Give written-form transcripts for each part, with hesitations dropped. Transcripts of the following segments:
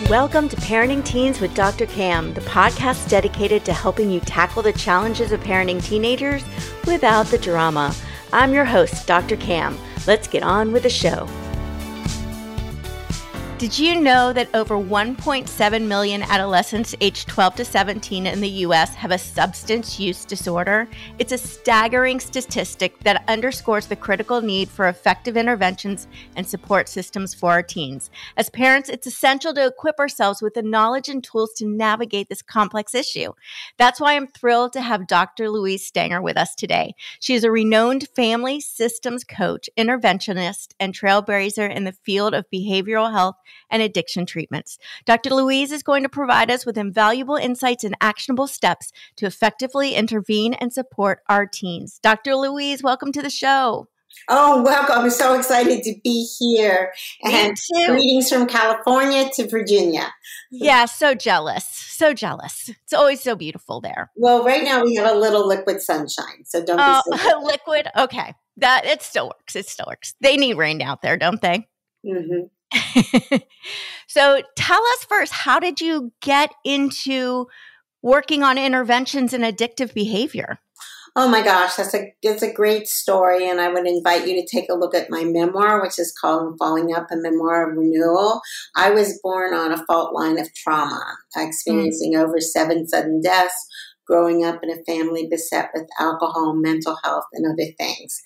Welcome to Parenting Teens with Dr. Cam, the podcast dedicated to helping you tackle the challenges of parenting teenagers without the drama. I'm your host, Dr. Cam. Let's get on with the show. Did you know that over 1.7 million adolescents aged 12 to 17 in the U.S. have a substance use disorder? It's a staggering statistic that underscores the critical need for effective interventions and support systems for our teens. As parents, it's essential to equip ourselves with the knowledge and tools to navigate this complex issue. That's why I'm thrilled to have Dr. Louise Stanger with us today. She is a renowned family systems coach, interventionist, and trailblazer in the field of behavioral health and addiction treatments. Dr. Louise is going to provide us with invaluable insights and actionable steps to effectively intervene and support our teens. Dr. Louise, welcome to the show. Oh, welcome. I'm so excited to be here. Me too. Greetings from California to Virginia. Yeah, so jealous. So jealous. It's always so beautiful there. Well, right now we have a little liquid sunshine, so don't be so liquid? Okay. It still works. It still works. They need rain out there, don't they? Mm-hmm. So tell us first, how did you get into working on interventions in addictive behavior? Oh my gosh, it's a great story, and I would invite you to take a look at my memoir, which is called Falling Up, a Memoir of Renewal. I was born on a fault line of trauma, experiencing over 7 sudden deaths, growing up in a family beset with alcohol, mental health, and other things.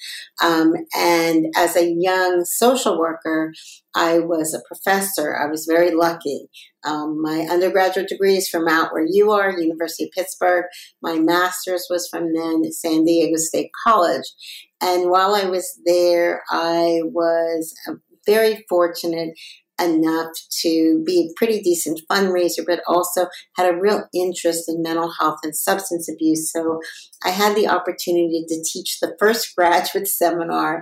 And as a young social worker, I was a professor. I was very lucky. My undergraduate degree is from out where you are, University of Pittsburgh. My master's was from then San Diego State College. And while I was there, I was very fortunate enough to be a pretty decent fundraiser, but also had a real interest in mental health and substance abuse. So I had the opportunity to teach the first graduate seminar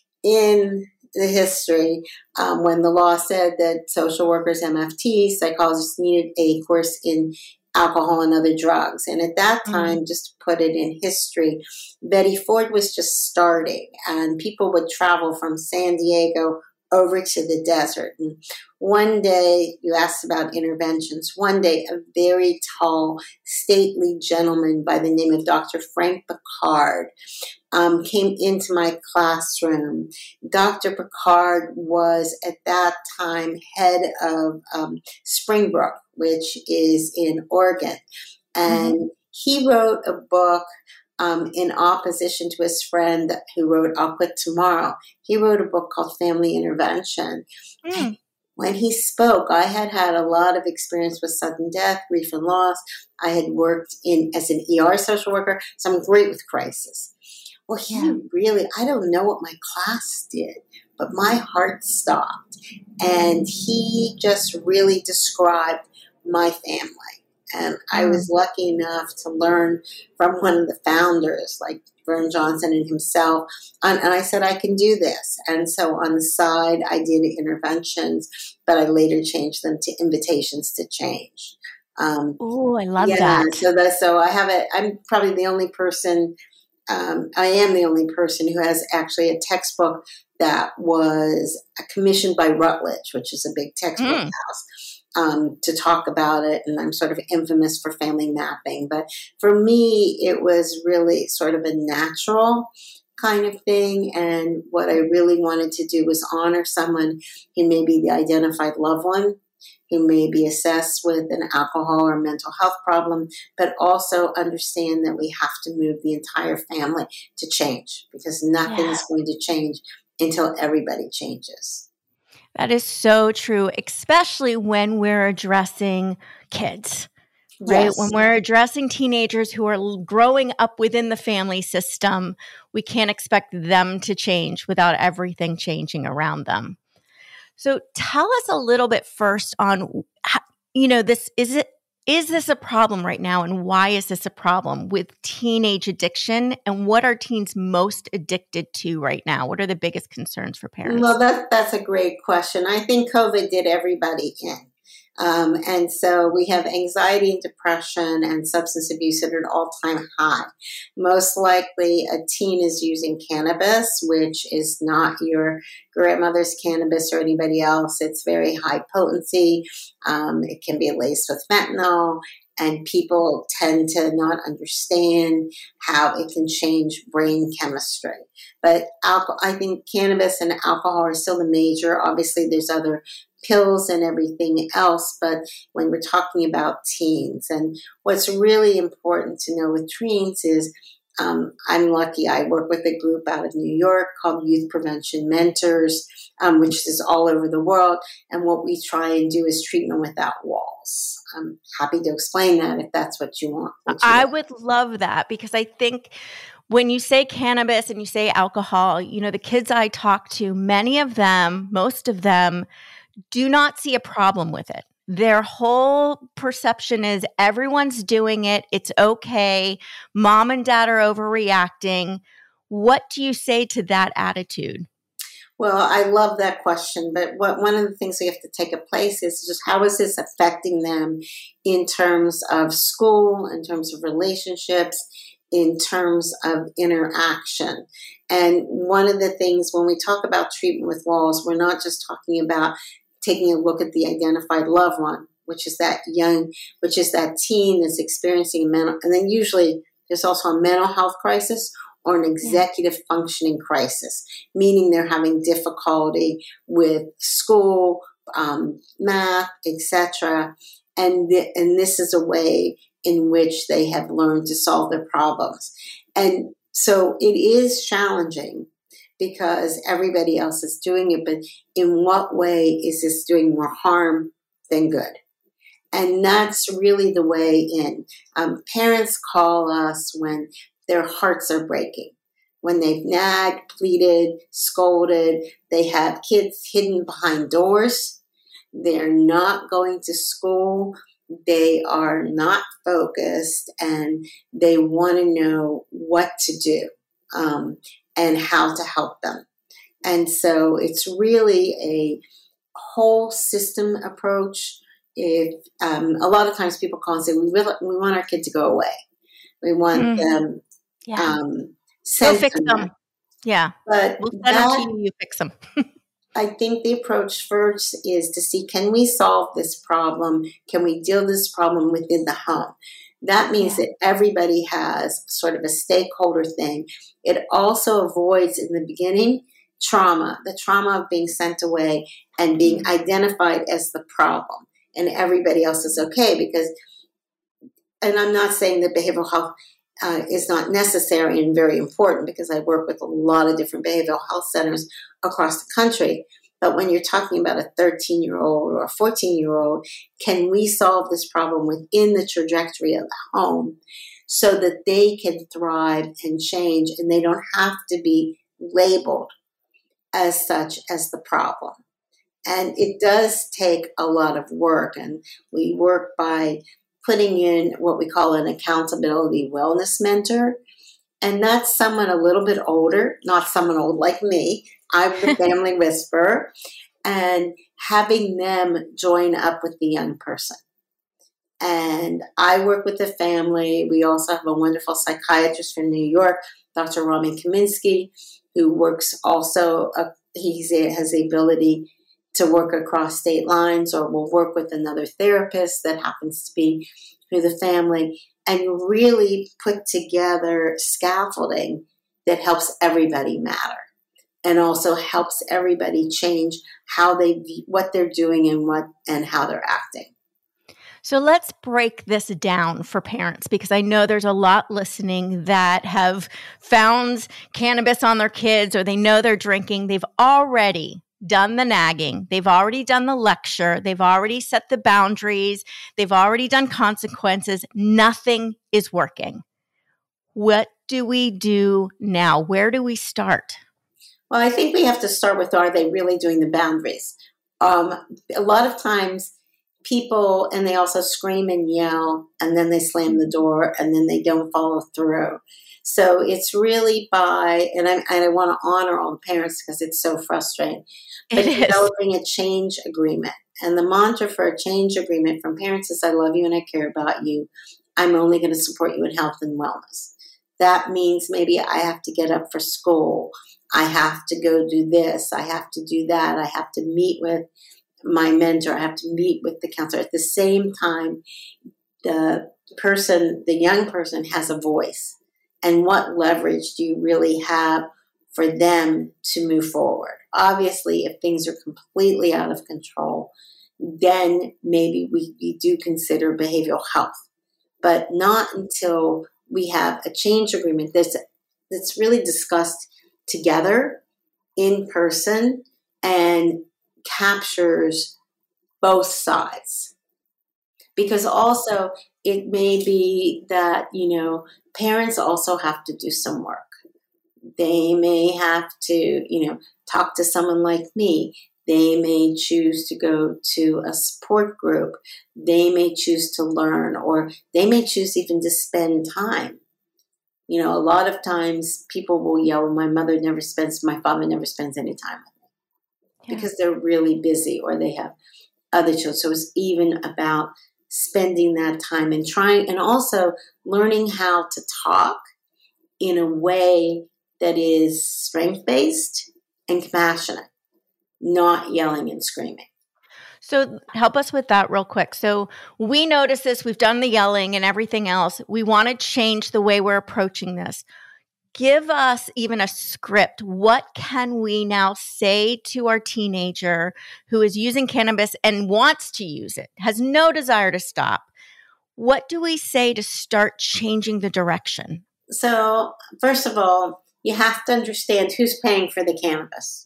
in the history when the law said that social workers, MFT, psychologists needed a course in alcohol and other drugs. And at that time, just to put it in history, Betty Ford was just starting, and people would travel from San Diego over to the desert. And one day, you asked about interventions. One day, a very tall, stately gentleman by the name of Dr. Frank Picard came into my classroom. Dr. Picard was at that time head of Springbrook, which is in Oregon. And he wrote a book in opposition to his friend who wrote I'll Quit Tomorrow. He wrote a book called Family Intervention. When he spoke, I had a lot of experience with sudden death, grief and loss. I had worked as an ER social worker, so I'm great with crisis. Well, I don't know what my class did, but my heart stopped. And he just really described my family. And I was lucky enough to learn from one of the founders, like Vern Johnson and himself. And I said, I can do this. And so on the side, I did interventions, but I later changed them to invitations to change. Oh, I love that. So I'm probably the only person, I am the only person who has actually a textbook that was commissioned by Routledge, which is a big textbook house. To talk about it, and I'm sort of infamous for family mapping. But for me, it was really sort of a natural kind of thing, and what I really wanted to do was honor someone who may be the identified loved one, who may be assessed with an alcohol or mental health problem, but also understand that we have to move the entire family to change, because nothing is going to change until everybody changes. That is so true, especially when we're addressing kids, right? Yes. When we're addressing teenagers who are growing up within the family system, we can't expect them to change without everything changing around them. So tell us a little bit first on, is this a problem right now, and why is this a problem with teenage addiction, and what are teens most addicted to right now? What are the biggest concerns for parents? Well, that's a great question. I think COVID did everybody in. And so we have anxiety and depression and substance abuse at an all-time high. Most likely a teen is using cannabis, which is not your grandmother's cannabis or anybody else. It's very high potency. It can be laced with fentanyl. And people tend to not understand how it can change brain chemistry. But I think cannabis and alcohol are still the major. Obviously, there's other pills and everything else, but when we're talking about teens, and what's really important to know with teens is I'm lucky. I work with a group out of New York called Youth Prevention Mentors, which is all over the world. And what we try and do is treatment without walls. I'm happy to explain that if that's what you want. I would love that, because I think when you say cannabis and you say alcohol, the kids I talk to, many of them, most of them, do not see a problem with it. Their whole perception is everyone's doing it. It's okay. Mom and dad are overreacting. What do you say to that attitude? Well, I love that question, but one of the things we have to take a place is just how is this affecting them in terms of school, in terms of relationships, in terms of interaction. And one of the things when we talk about treatment with walls, we're not just talking about taking a look at the identified loved one, which is that teen that's experiencing a mental, and then usually there's also a mental health crisis or an executive functioning crisis, meaning they're having difficulty with school, math, etc. And this is a way in which they have learned to solve their problems. And so it is challenging because everybody else is doing it, but in what way is this doing more harm than good? And that's really the way in. Parents call us when their hearts are breaking, when they've nagged, pleaded, scolded, they have kids hidden behind doors, they're not going to school, they are not focused, and they want to know what to do and how to help them. And so it's really a whole system approach. If a lot of times people call and say, we want our kid to go away. We want them Go fix them. Yeah. But we'll send them to you, you fix them. I think the approach first is to see, can we solve this problem? Can we deal with this problem within the home? That means that everybody has sort of a stakeholder thing. It also avoids, in the beginning, the trauma of being sent away and being identified as the problem. And everybody else is okay because, and I'm not saying that behavioral health is not necessary and very important, because I work with a lot of different behavioral health centers across the country. But when you're talking about a 13-year-old or a 14-year-old, can we solve this problem within the trajectory of the home so that they can thrive and change and they don't have to be labeled as such as the problem? And it does take a lot of work, and we work by putting in what we call an accountability wellness mentor. And that's someone a little bit older, not someone old like me. I'm the family whisperer, and having them join up with the young person. And I work with the family. We also have a wonderful psychiatrist from New York, Dr. Rami Kaminsky, who works also, has the ability to work across state lines, or will work with another therapist that happens to be through the family, and really put together scaffolding that helps everybody matter and also helps everybody change what they're doing and how they're acting. So let's break this down for parents, because I know there's a lot listening that have found cannabis on their kids, or they know they're drinking. They've already done the nagging. They've already done the lecture. They've already set the boundaries. They've already done consequences. Nothing is working. What do we do now? Where do we start? Well, I think we have to start with, are they really doing the boundaries? A lot of times people, and they also scream and yell, and then they slam the door, and then they don't follow through. So it's really and I want to honor all the parents because it's so frustrating, but developing a change agreement And the mantra for a change agreement from parents is, I love you and I care about you. I'm only going to support you in health and wellness. That means maybe I have to get up for school. I have to go do this. I have to do that. I have to meet with my mentor. I have to meet with the counselor. At the same time, the young person has a voice. And what leverage do you really have for them to move forward? Obviously, if things are completely out of control, then maybe we do consider behavioral health. But not until we have a change agreement that's really discussed together in person and captures both sides. Because also it may be that, parents also have to do some work. They may have to, talk to someone like me. They may choose to go to a support group. They may choose to learn, or they may choose even to spend time. A lot of times people will yell, my father never spends any time with me, because they're really busy or they have other children. So it's even about spending that time and trying, and also learning how to talk in a way that is strength-based and compassionate, not yelling and screaming. So help us with that real quick. So we notice this, we've done the yelling and everything else. We want to change the way we're approaching this. Give us even a script. What can we now say to our teenager who is using cannabis and wants to use it, has no desire to stop? What do we say to start changing the direction? So first of all, you have to understand who's paying for the cannabis.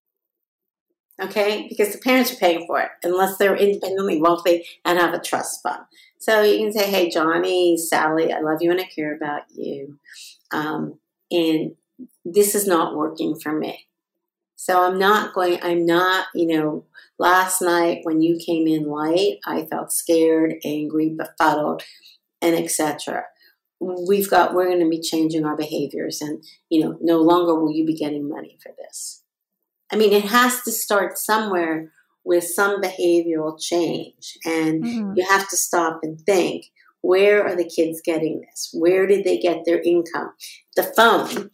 Okay? Because the parents are paying for it, unless they're independently wealthy and have a trust fund. So you can say, hey, Johnny, Sally, I love you and I care about you. And this is not working for me. So I'm not, last night when you came in light, I felt scared, angry, befuddled, and etc. We're going to be changing our behaviors, and, no longer will you be getting money for this. I mean, it has to start somewhere with some behavioral change, and you have to stop and think, where are the kids getting this? Where did they get their income? The phone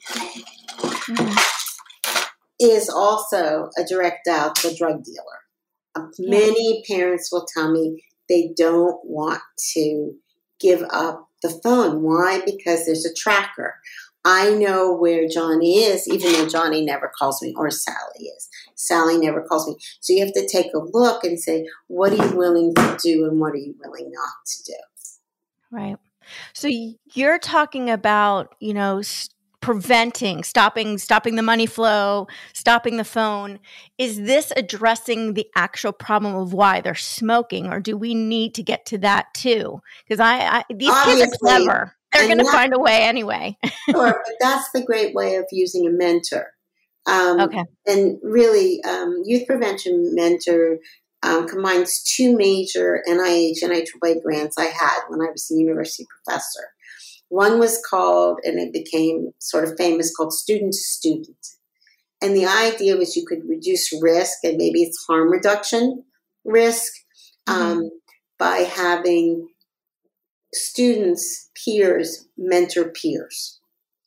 is also a direct out to a drug dealer. Many parents will tell me they don't want to give up the phone. Why? Because there's a tracker. I know where Johnny is, even though Johnny never calls me, or Sally is. Sally never calls me. So you have to take a look and say, what are you willing to do and what are you willing not to do? Right. So you're talking about, preventing, stopping the money flow, stopping the phone. Is this addressing the actual problem of why they're smoking, or do we need to get to that too? Because these Obviously, kids are clever. They're going to find a way anyway. Sure, but that's the great way of using a mentor. Okay. And really, Youth Prevention Mentor combines two major NIH and IAAA grants I had when I was a university professor. One was called, and it became sort of famous, called Student to Student. And the idea was you could reduce risk, and maybe it's harm reduction risk, by having students, peers, mentor peers.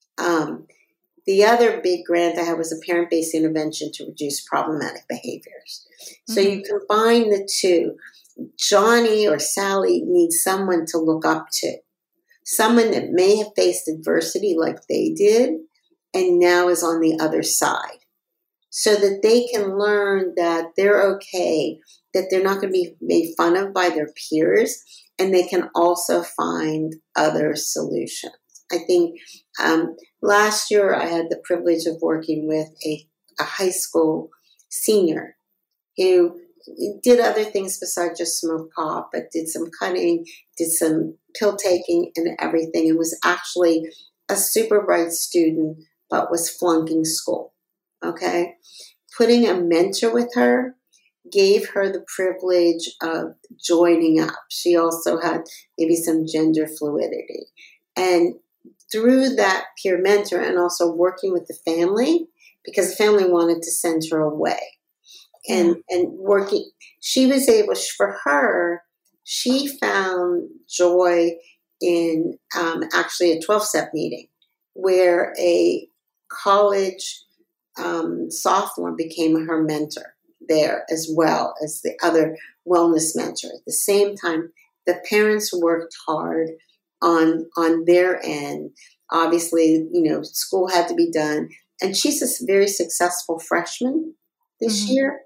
The other big grant I had was a parent-based intervention to reduce problematic behaviors. So you combine the two. Johnny or Sally needs someone to look up to, someone that may have faced adversity like they did and now is on the other side, so that they can learn that they're okay, that they're not going to be made fun of by their peers, and they can also find other solutions. I think last year I had the privilege of working with a high school senior who did other things besides just smoke pot, but did some cutting, did some pill taking and everything, and was actually a super bright student, but was flunking school. Okay? Putting a mentor with her gave her the privilege of joining up. She also had maybe some gender fluidity. And through that peer mentor and also working with the family, because the family wanted to send her away, and working. She was able, for her, she found joy in actually a 12-step meeting where a college sophomore became her mentor there, as well as the other wellness mentor. At the same time, the parents worked hard on their end. Obviously, school had to be done. And she's a very successful freshman this year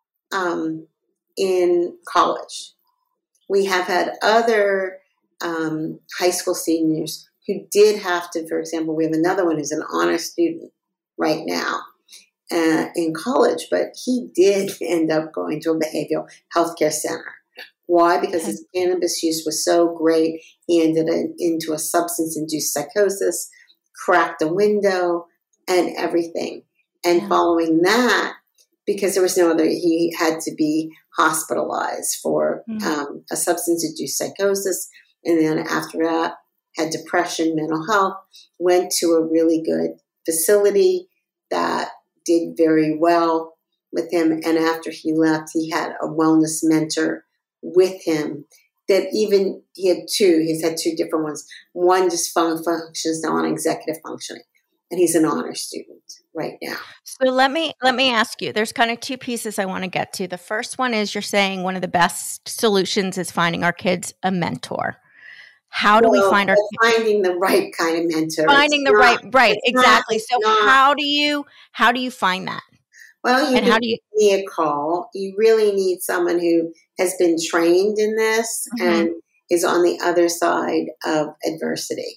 in college. We have had other high school seniors who did have to, for example, we have another one who's an honor student right now in college, but he did end up going to a behavioral healthcare center. Why? Because his cannabis use was so great, he ended into a substance-induced psychosis, cracked a window, and everything. And following that, because there was no other, he had to be hospitalized for a substance-induced psychosis. And then after that, had depression, mental health, went to a really good facility that did very well with him. And after he left, he had a wellness mentor with him that even he's had two different ones. One just functions non-executive functioning, and he's an honor student right now. So let me ask you, there's kind of two pieces I want to get to. The first one is you're saying one of the best solutions is finding our kids a mentor. How do we find finding the right kind of mentor? Finding the right, exactly. So how do you find that? Well, you give me a call. You really need someone who has been trained in this and is on the other side of adversity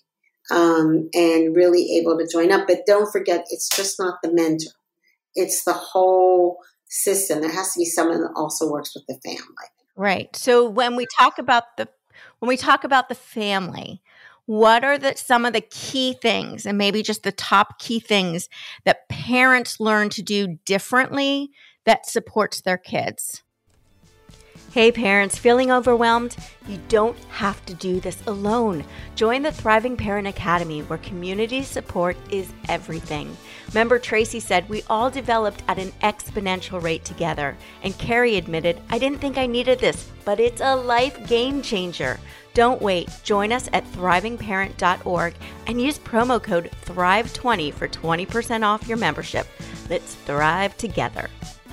and really able to join up. But don't forget, it's just not the mentor. It's the whole system. There has to be someone that also works with the family. Right. So when we talk about the family, what are some of the key things, and maybe just the top key things that parents learn to do differently that supports their kids? Hey parents, feeling overwhelmed? You don't have to do this alone. Join the Thriving Parent Academy, where community support is everything. Member Tracy said we all developed at an exponential rate together, and Carrie admitted, I didn't think I needed this, but it's a life game changer. Don't wait. Join us at thrivingparent.org and use promo code THRIVE20 for 20% off your membership. Let's thrive together.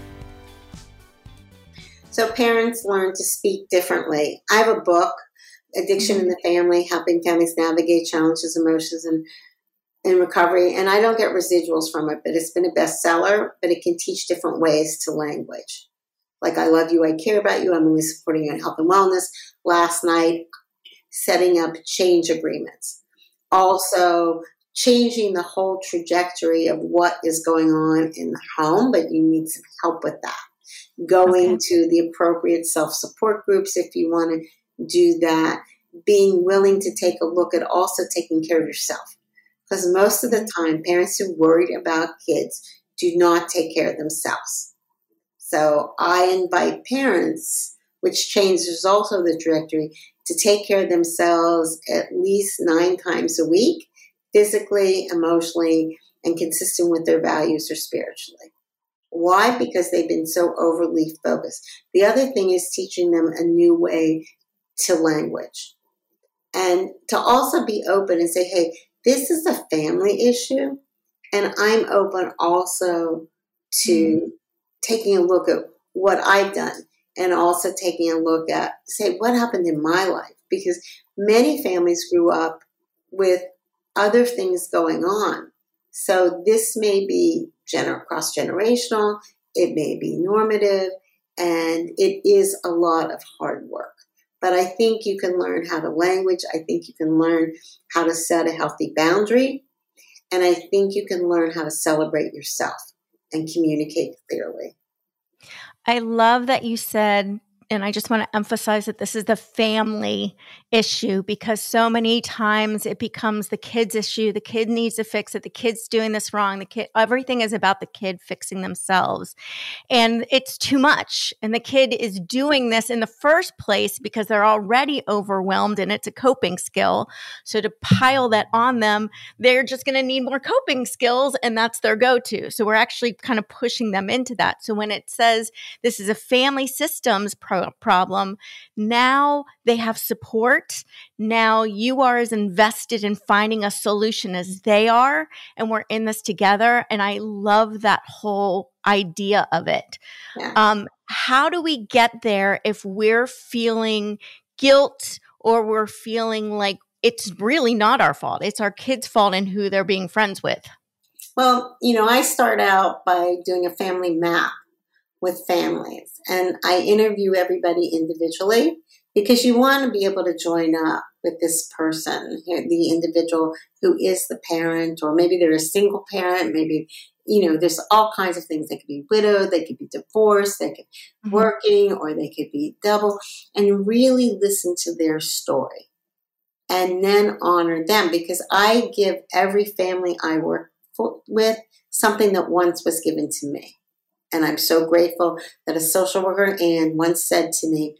So parents learn to speak differently. I have a book, Addiction in the Family, Helping Families Navigate Challenges, Emotions, and in Recovery. And I don't get residuals from it, but it's been a bestseller, but it can teach different ways to language. Like, I love you, I care about you, I'm only supporting you in health and wellness. Last night, setting up change agreements. Also, changing the whole trajectory of what is going on in the home, but you need some help with that. Going to the appropriate self-support groups if you want to do that. Being willing to take a look at also taking care of yourself. Because most of the time, parents who are worried about kids do not take care of themselves. So I invite parents, which changes also the trajectory, to take care of themselves at least 9 times a week, physically, emotionally, and consistent with their values or spiritually. Why? Because they've been so overly focused. The other thing is teaching them a new way to language. And to also be open and say, hey, this is a family issue, and I'm open also to taking a look at what I've done and also taking a look at, say, what happened in my life? Because many families grew up with other things going on. So this may be cross-generational, it may be normative, and it is a lot of hard work. But I think you can learn how to language. I think you can learn how to set a healthy boundary. And I think you can learn how to celebrate yourself and communicate clearly. I love that you said and I just want to emphasize that this is the family issue, because so many times it becomes the kid's issue. The kid needs to fix it. The kid's doing this wrong. The kid, everything is about the kid fixing themselves. And it's too much. And the kid is doing this in the first place because they're already overwhelmed and it's a coping skill. So to pile that on them, they're just going to need more coping skills, and that's their go-to. So we're actually kind of pushing them into that. So when it says this is a family systems problem, now they have support. Now you are as invested in finding a solution as they are, and we're in this together. And I love that whole idea of it. Yeah. How do we get there if we're feeling guilt or we're feeling like it's really not our fault? It's our kids' fault and who they're being friends with. Well, I start out by doing a family map with families, and I interview everybody individually because you want to be able to join up with this person, the individual who is the parent, or maybe they're a single parent, maybe, there's all kinds of things. They could be widowed, they could be divorced, they could be working, or they could be double, and really listen to their story and then honor them, because I give every family I work with something that once was given to me. And I'm so grateful that a social worker, Ann, once said to me,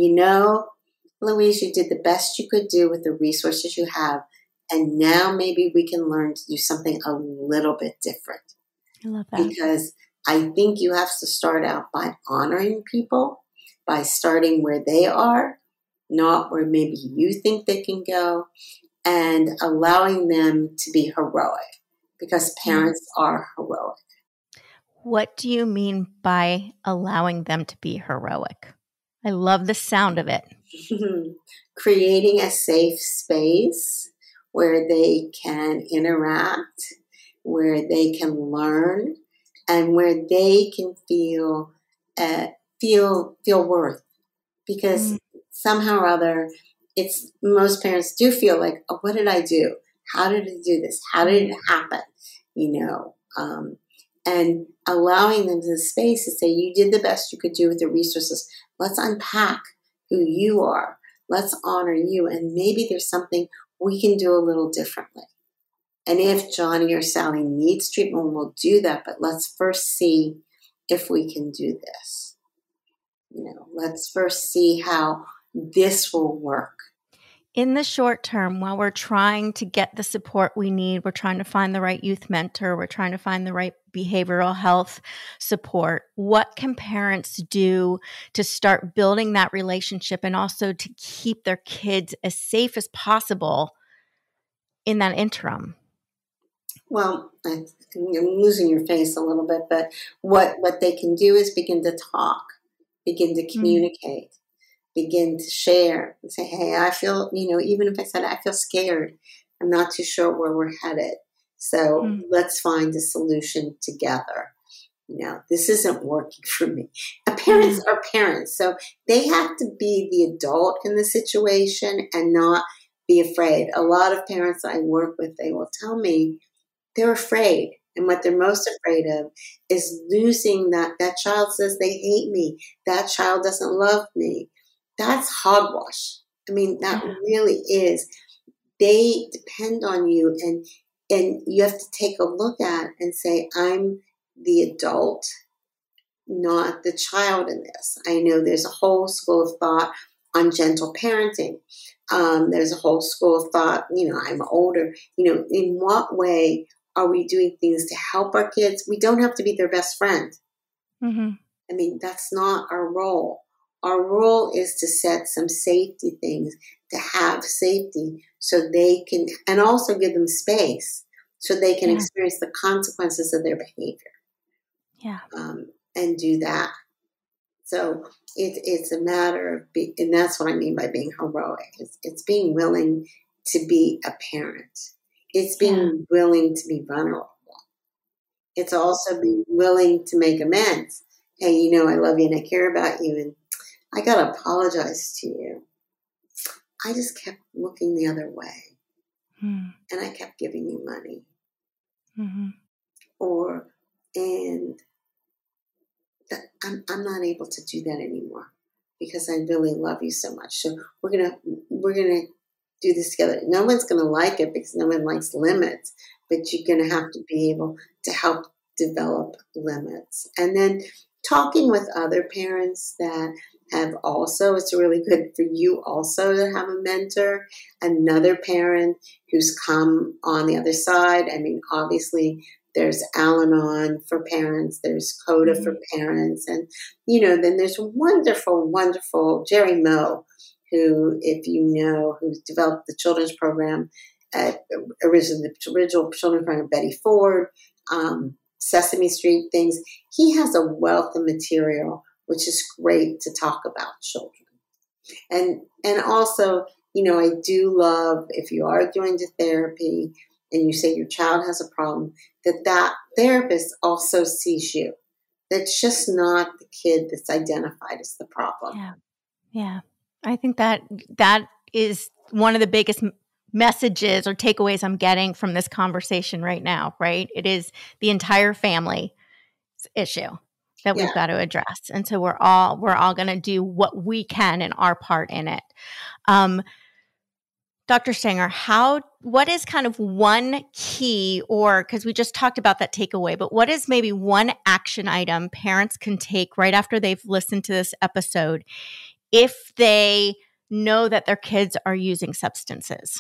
Louise, you did the best you could do with the resources you have. And now maybe we can learn to do something a little bit different. I love that. Because I think you have to start out by honoring people, by starting where they are, not where maybe you think they can go, and allowing them to be heroic, because parents are heroic. What do you mean by allowing them to be heroic? I love the sound of it. Creating a safe space where they can interact, where they can learn, and where they can feel worth. Because somehow or other, most parents do feel like, oh, what did I do? How did I do this? How did it happen? And allowing them the space to say, you did the best you could do with the resources. Let's unpack who you are. Let's honor you. And maybe there's something we can do a little differently. And if Johnny or Sally needs treatment, we'll do that. But let's first see if we can do this. Let's first see how this will work. In the short term, while we're trying to get the support we need, we're trying to find the right youth mentor, we're trying to find the right behavioral health support, what can parents do to start building that relationship and also to keep their kids as safe as possible in that interim? Well, I'm losing your face a little bit, but what they can do is begin to talk, begin to communicate. Begin to share and say, hey, I feel, even if I said I feel scared, I'm not too sure where we're headed. So let's find a solution together. This isn't working for me. Parents are parents, so they have to be the adult in the situation and not be afraid. A lot of parents I work with, they will tell me they're afraid. And what they're most afraid of is losing that child says they hate me. That child doesn't love me. That's hogwash. I mean, that really is. They depend on you, and you have to take a look at and say, I'm the adult, not the child in this. I know there's a whole school of thought on gentle parenting. There's a whole school of thought, I'm older. In what way are we doing things to help our kids? We don't have to be their best friend. I mean, that's not our role. Our role is to set some safety things, to have safety so they can, and also give them space so they can experience the consequences of their behavior. Yeah. And do that. So it's a matter of, and that's what I mean by being heroic. It's being willing to be a parent. It's being willing to be vulnerable. It's also being willing to make amends. Hey, I love you and I care about you, and I got to apologize to you. I just kept looking the other way. And I kept giving you money. I'm not able to do that anymore. because I really love you so much. So we're gonna do this together. No one's gonna like it because no one likes limits, but you're gonna have to be able to help develop limits. And then talking with other parents that have also, it's really good for you also to have a mentor, another parent who's come on the other side. I mean, obviously there's Al-Anon for parents, there's CODA for parents, and, then there's wonderful, wonderful Jerry Moe, who, if you know, who's developed the children's program at the original children's program, Betty Ford, Sesame Street things. He has a wealth of material, which is great to talk about children. And also, I do love, if you are going to therapy and you say your child has a problem, that therapist also sees you. That's just not the kid that's identified as the problem. Yeah. Yeah. I think that is one of the biggest messages or takeaways I'm getting from this conversation right now, right? It is the entire family issue that we've got to address. And so we're all going to do what we can in our part in it. Dr. Stanger, what is kind of one key, or because we just talked about that takeaway, but what is maybe one action item parents can take right after they've listened to this episode if they know that their kids are using substances?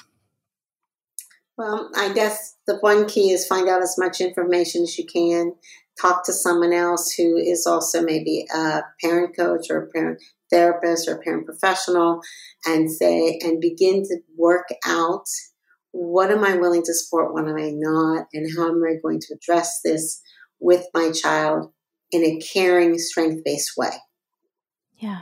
Well, I guess the one key is find out as much information as you can. Talk to someone else who is also maybe a parent coach or a parent therapist or a parent professional, and begin to work out, what am I willing to support, what am I not, and how am I going to address this with my child in a caring, strength-based way. Yeah.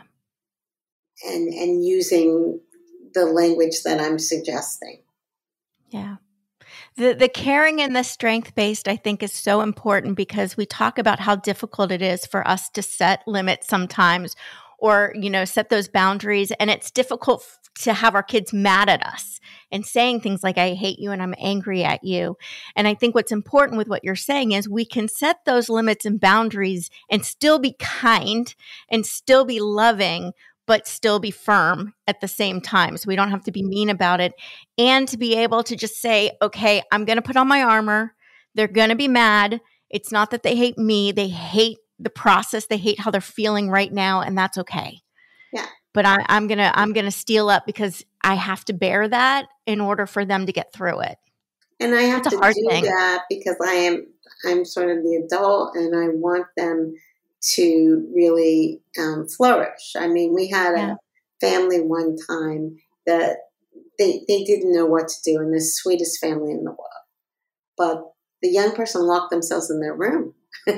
And using the language that I'm suggesting. Yeah. The caring and the strength-based, I think, is so important because we talk about how difficult it is for us to set limits sometimes, or, set those boundaries. And it's difficult to have our kids mad at us and saying things like, I hate you and I'm angry at you. And I think what's important with what you're saying is we can set those limits and boundaries and still be kind and still be loving, but still be firm at the same time. So we don't have to be mean about it, and to be able to just say, okay, I'm going to put on my armor. They're going to be mad. It's not that they hate me. They hate the process. They hate how they're feeling right now. And that's okay. Yeah. But I'm going to steel up because I have to bear that in order for them to get through it. And I have to do thing. that because I'm sort of the adult and I want them to really flourish. I mean, we had a family one time that they didn't know what to do, and the sweetest family in the world. But the young person locked themselves in their room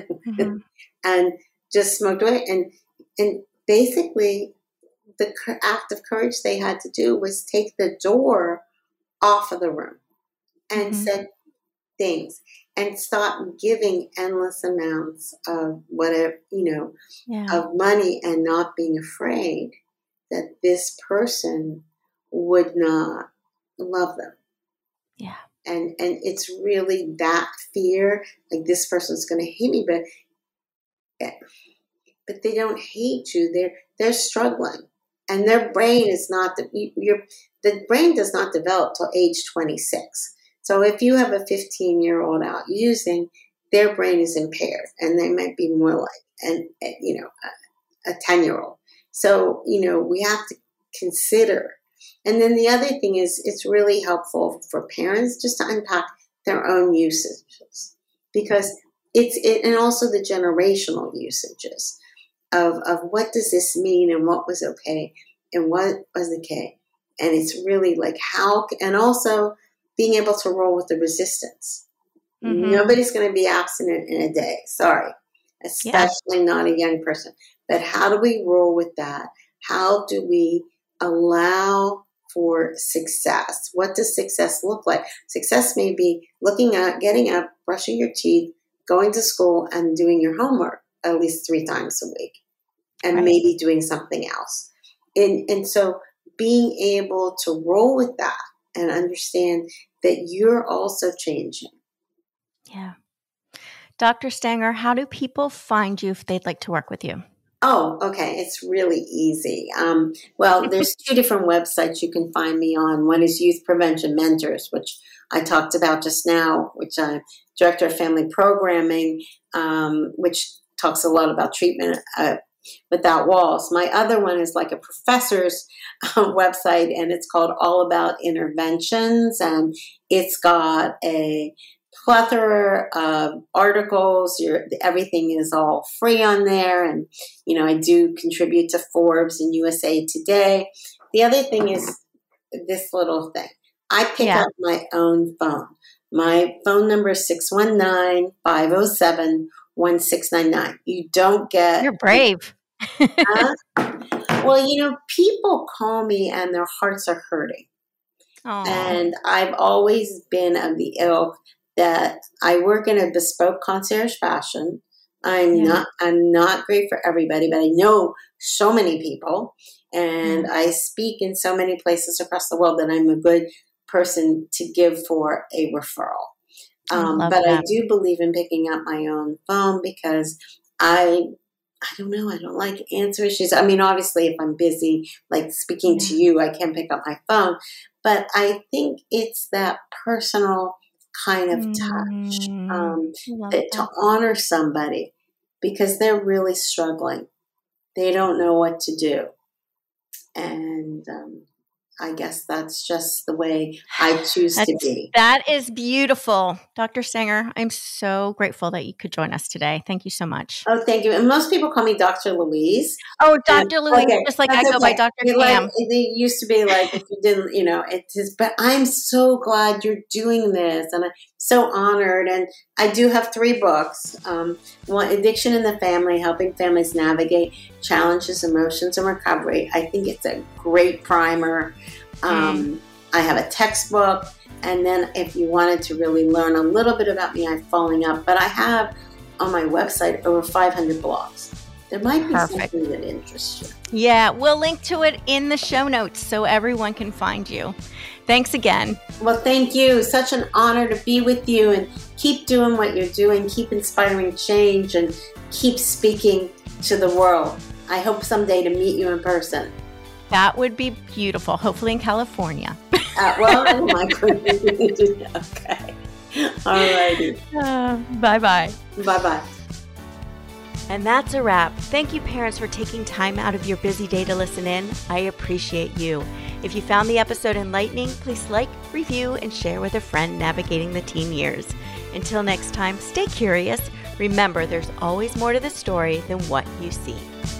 and just smoked away. And basically, the act of courage they had to do was take the door off of the room and said things and stop giving endless amounts of whatever, of money, and not being afraid that this person would not love them. Yeah. And it's really that fear, like this person's going to hate me, but they don't hate you. They're struggling, and their brain is not the brain does not develop till age 26. So if you have a 15-year-old out using, their brain is impaired, and they might be more like a 10-year-old. So we have to consider. And then the other thing is, it's really helpful for parents just to unpack their own usages, because and also the generational usages of what does this mean, and what was okay and what was okay. And it's really like and also being able to roll with the resistance. Nobody's going to be abstinent in a day. Sorry. Especially not a young person. But how do we roll with that? How do we allow for success? What does success look like? Success may be looking at, getting up, brushing your teeth, going to school, and doing your homework at least 3 times a week, and maybe doing something else. And so being able to roll with that and understand that you're also changing. Yeah. Dr. Stanger, how do people find you if they'd like to work with you? Oh, okay. It's really easy. Well, there's two different websites you can find me on. One is Youth Prevention Mentors, which I talked about just now, which I'm Director of Family Programming, which talks a lot about treatment without walls. My other one is like a professor's website, and it's called All About Interventions, and it's got a plethora of articles. Everything is all free on there, and I do contribute to Forbes and USA Today. The other thing is this little thing. I pick up my own phone. My phone number is 619-507-1699. You don't get... You're brave. Well, people call me and their hearts are hurting. Aww. And I've always been of the ilk that I work in a bespoke concierge fashion. I'm not great for everybody, but I know so many people, and I speak in so many places across the world that I'm a good person to give for a referral. But I do believe in picking up my own phone because I don't know, I don't like answer issues. I mean, obviously, if I'm busy, like speaking to you, I can pick up my phone. But I think it's that personal kind of touch to honor somebody because they're really struggling. They don't know what to do. And I guess that's just the way I choose to be. That is beautiful. Dr. Sanger, I'm so grateful that you could join us today. Thank you so much. Oh, thank you. And most people call me Dr. Louise. Oh, Dr. Louise, just like I go by Dr. Pam. It used to be like, if you didn't, it is, but I'm so glad you're doing this. And I'm so honored. And I do have 3 books. One, Addiction in the Family, Helping Families Navigate Challenges, Emotions, and Recovery. I think it's a great primer. I have a textbook, and then if you wanted to really learn a little bit about me, I'm Falling Up. But I have on my website over 500 blogs. There might be something that interests you. Yeah, we'll link to it in the show notes so everyone can find you. Thanks again. Well, thank you. Such an honor to be with you, and keep doing what you're doing. Keep inspiring change and keep speaking to the world. I hope someday to meet you in person. That would be beautiful. Hopefully in California. Oh my goodness. Okay. All righty. Bye-bye. Bye-bye. And that's a wrap. Thank you, parents, for taking time out of your busy day to listen in. I appreciate you. If you found the episode enlightening, please like, review, and share with a friend navigating the teen years. Until next time, stay curious. Remember, there's always more to the story than what you see.